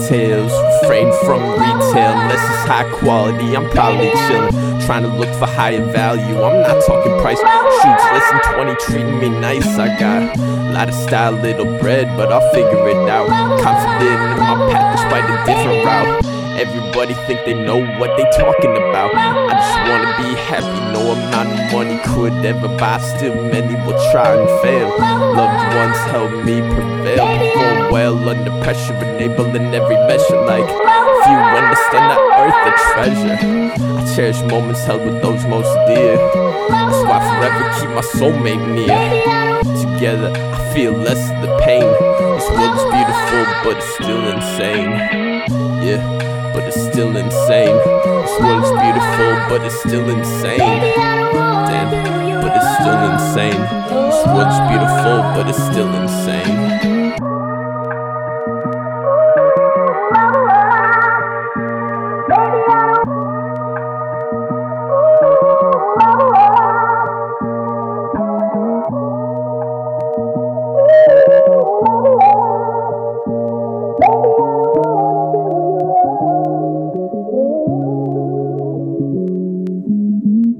details. Refrain from retail unless it's high quality. I'm probably chillin', trying to look for higher value. I'm not talking price. Shoots less than 20, treating me nice. I got a lot of style, little bread, but I'll figure it out. Confident in my path despite a different route. Everybody think they know what they talking about. I just wanna be happy, no amount of money could ever buy. Still many will try and fail. Loved ones help me prevail. Perform well under pressure, enabling every measure. Like few understand that earth a treasure. I cherish moments held with those most dear. That's why I forever keep my soulmate near. Together I feel less of the pain. This world is beautiful but it's still insane. Yeah, but it's still insane. This world is beautiful, but it's still insane. Damn, but it's still insane. This world is beautiful, but it's still insane.